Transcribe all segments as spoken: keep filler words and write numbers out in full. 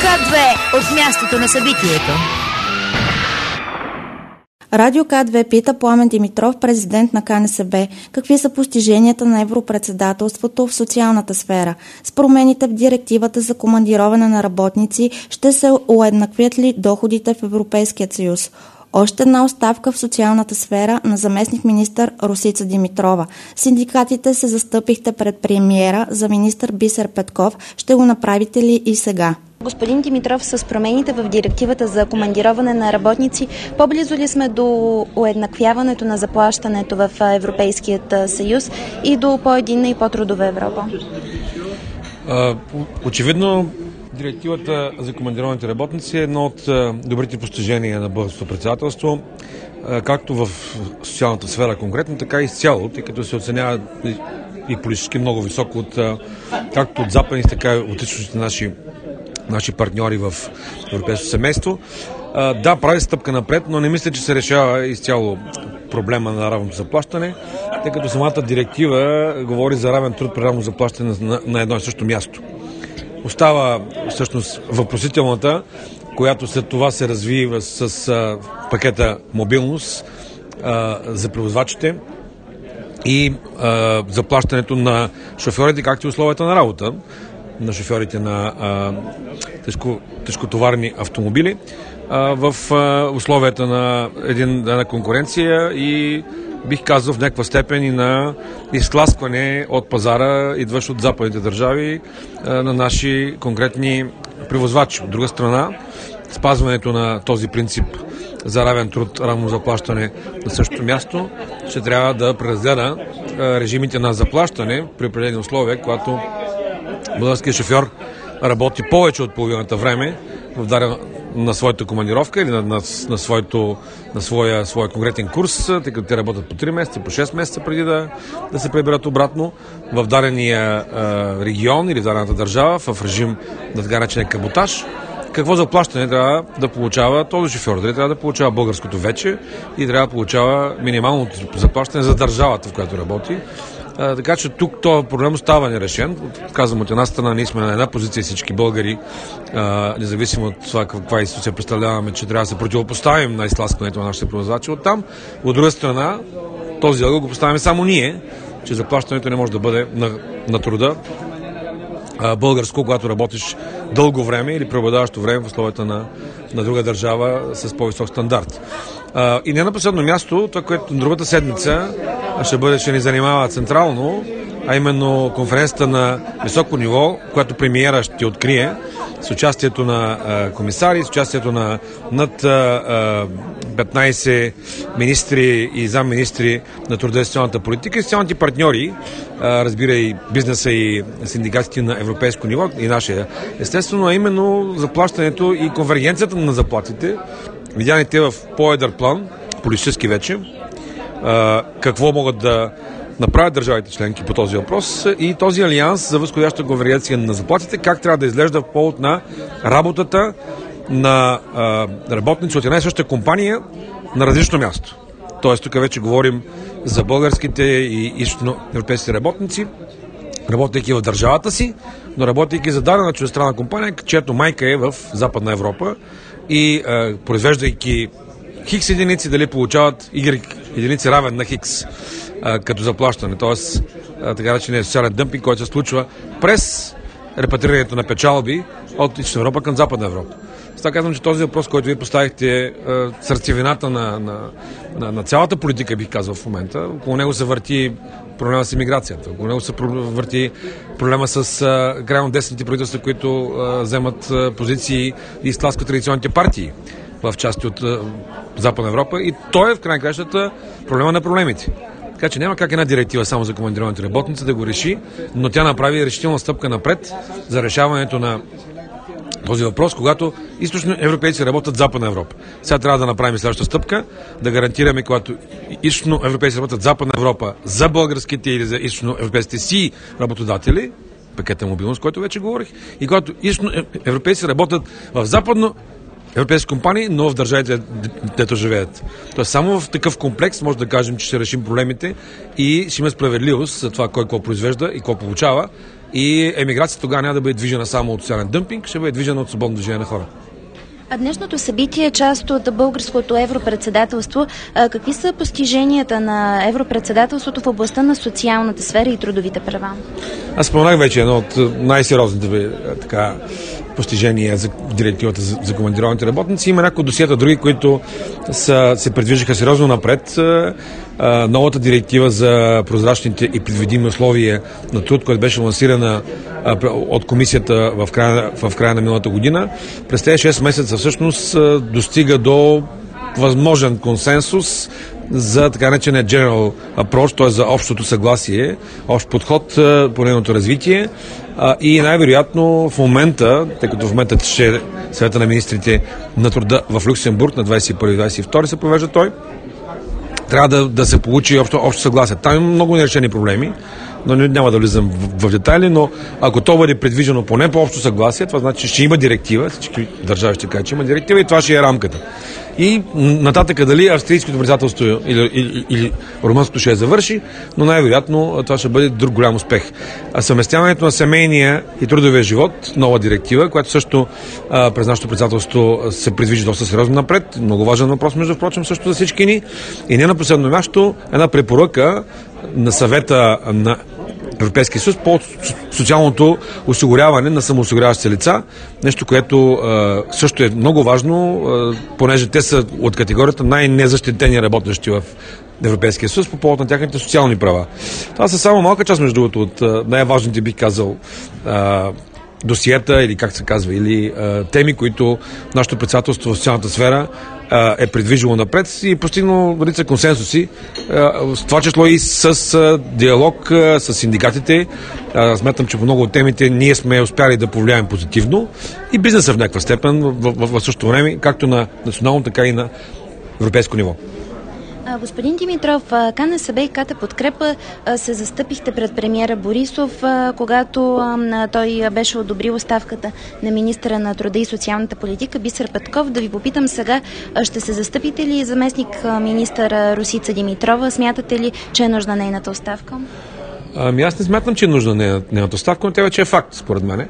К две от мястото на събитието. Радио К две пита Пламен Димитров, президент на К Н С Б, какви са постиженията на европредседателството в социалната сфера. С промените в директивата за командироване на работници ще се уеднаквят ли доходите в Европейския съюз? Още една оставка в социалната сфера на заместник-министър Росица Димитрова. Синдикатите се застъпихте пред премиера за министър Бисер Петков. Ще го направите ли и сега? Господин Димитров, с промените в директивата за командироване на работници, по-близо ли сме до уеднаквяването на заплащането в Европейският съюз и до по-единна и по-трудова Европа? А, очевидно, директивата за командированите работници е едно от добрите постижения на българското председателство, както в социалната сфера конкретно, така и изцяло, тъй като се оценява и политически много високо от, както от западните, така и от източните наши наши партньори в европейското семейство. Да, прави стъпка напред, но не мисля, че се решава изцяло проблема на равното заплащане, тъй като самата директива говори за равен труд при равно заплащане на, на едно и също място. Остава всъщност въпросителната, която след това се разви с, с пакета мобилност а, за превозвачите и а, заплащането на шофьорите, както и условията на работа на шофьорите на а, тежко, тежкотоварни автомобили а, в а, условията на един, една конкуренция и бих казал в някаква степен и на изтласкване от пазара, идващ от западните държави, а, на наши конкретни превозвачи. От друга страна, спазването на този принцип за равен труд, равно заплащане на същото място, ще трябва да преразгледа а, режимите на заплащане при определени условия, когато българският шофьор работи повече от половината време в дадена на своята командировка или на, на, на, своето, на своя, своя конкретен курс, тъй като те работят по три месеца, по шест месеца преди да, да се приберат обратно в дадения а, регион или в дадената държава в режим на така наречен каботаж. Какво заплащане трябва да получава този шофьор? Дали трябва да получава българското вече и трябва да получава минималното заплащане за държавата, в която работи. А, така че тук този проблем остава нерешен. Казвам, от една страна ние сме на една позиция всички българи, а, независимо от това каква институция представляваме, че трябва да се противопоставим на изтласкването на нашите превозвачи оттам. От друга страна, този ъгъл го поставяме само ние, че заплащането не може да бъде на, на труда а, българско, когато работиш дълго време или преобладаващо време в условията на, на друга държава с по-висок стандарт. А, и не на последно място, това, което другата седмица ще бъде, ще ни занимава централно, а именно конференцията на високо ниво, която премиера ще открие с участието на а, комисари, с участието на над а, петнайсет министри и замминистри на труда и социалната политика и социалните партньори, а, разбира и бизнеса и синдикатите на европейско ниво и нашия естествено, а именно заплащането и конвергенцията на заплатите, видяните в по-едър план, политически вече, а, какво могат да направят държавите членки по този въпрос и този алианс за възходяща конвергенция на заплатите, как трябва да изглежда в повод на работата на а, работници от една и съща компания на различно място. Тоест, тук вече говорим за българските и източноевропейски работници, работейки в държавата си, но работейки за дадена чуждестранна компания, чиято майка е в Западна Европа и а, произвеждайки хикс единици, дали получават Y единици равен на хикс а, като заплащане. Тоест, а, така речения социален дъмпинг, който се случва през репатрирането на печалби от Източна Европа към Западна Европа. С това казвам, че този въпрос, който вие поставихте, е сърцевината на, на, на, на цялата политика, бих казал в момента. Около него се върти проблема с имиграцията. Около него се върти проблема с а, крайно десните правителства, които а, вземат а, позиции и изтласкват традиционните партии в части от а, Западна Европа. И той е в край на кращата проблема на проблемите. Така че няма как една директива само за командированите работници да го реши, но тя направи решителна стъпка напред за решаването на този въпрос, когато източно европейци работят в Западна Европа. Сега трябва да направим следващата стъпка, да гарантираме, когато източно европейци работят в Западна Европа за българските или за източно европейските си работодатели, пакета мобилност, който вече говорих, и когато източно европейци работят в западно европейски компании, но в държавите, дето живеят. Тоест само в такъв комплекс може да кажем, че ще решим проблемите и ще има справедливост за това кой какво произвежда и какво получава и емиграцията тогава няма да бъде движена само от социален дъмпинг, ще бъде движена от свободно движение на хора. А днешното събитие е част от българското европредседателство. Какви са постиженията на европредседателството в областта на социалната сфера и трудовите права? Аз споменах вече едно от най-сериозните така, постижения за директивата за, за командированите работници. Има някои досиета други, които са, се предвиждаха сериозно напред. Новата директива за прозрачните и предвидими условия на труд, която беше лансирана от комисията в края, в края на миналата година, през тези шест месеца всъщност достига до възможен консенсус за така наречения general approach, т.е. за общото съгласие, общ подход по нейното развитие. И най-вероятно в момента, тъй като в момента ще съвета на министрите на труда в Люксембург на двадесет и първи и двадесет и втори се провежда той, трябва да, да се получи общо, общо съгласие. Там има много нерешени проблеми, но няма да влизам в, в детайли, но ако то бъде предвижено поне по общо съгласие, това значи, че ще има директива, всички държави ще кажат, че има директива и това ще е рамката. И нататък дали австрийското председателство или, или, или румънското ще я завърши, но най-вероятно това ще бъде друг голям успех. А съвместяването на семейния и трудовия живот, нова директива, която също а, през нашето председателство се предвижда доста сериозно напред, много важен въпрос, между впрочем, също за всички ни. И не на последно място, една препоръка на съвета на Европейския съюз по социалното осигуряване на самоосигуряващи лица. Нещо, което а, също е много важно, а, понеже те са от категорията най-незащитени работещи в Европейския съюз по повод на тяхните социални права. Това са само малка част, между другото, от а, най-важните, бих казал, а, досиета или как се казва, или а, теми, които нашето председателство в социалната сфера а, е предвижило напред и постигнало редица консенсуси, а, с това число и с а, диалог а, с синдикатите. А, смятам, че по много от темите ние сме успяли да повлияем позитивно и бизнеса в някаква степен в, в, в, в същото време, както на национално, така и на европейско ниво. Господин Димитров, КНСБ и КТ Подкрепа се застъпихте пред премиера Борисов, когато той беше одобрил оставката на министъра на труда и социалната политика Бисер Петков. Да ви попитам сега, ще се застъпите ли заместник министър Росица Димитрова? Смятате ли, че е нужна нейната оставка? Ами аз не смятам, че е нужна нейната оставка, но тя вече е факт, според мен.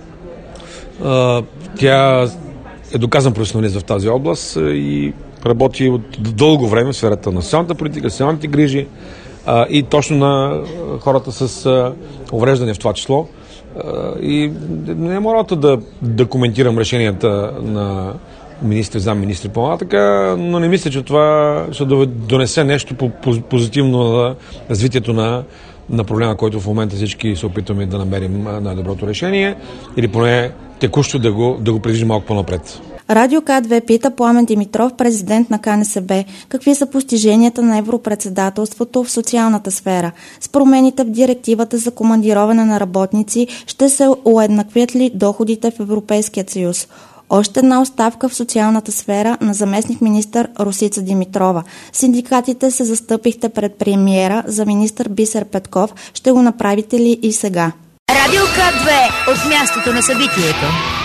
Тя е доказан професионалист в тази област и работи от дълго време в сферата на социалната политика, социалните грижи а, и точно на хората с а, увреждане в това число. А, и не е моралата да, да коментирам решенията на министри, замминистри по-нататък, но не мисля, че това ще донесе нещо позитивно на развитието на, на проблема, който в момента всички се опитваме да намерим най-доброто решение или поне текущо да го, да го придвижим малко по-напред. Радио К две пита Пламен Димитров, президент на КНСБ, какви са постиженията на европредседателството в социалната сфера. С промените в директивата за командироване на работници ще се уеднаквят ли доходите в Европейския съюз? Още една оставка в социалната сфера на заместник-министър Росица Димитрова. Синдикатите се застъпихте пред премиера за министър Бисер Петков. Ще го направите ли и сега? Радио К две от мястото на събитието.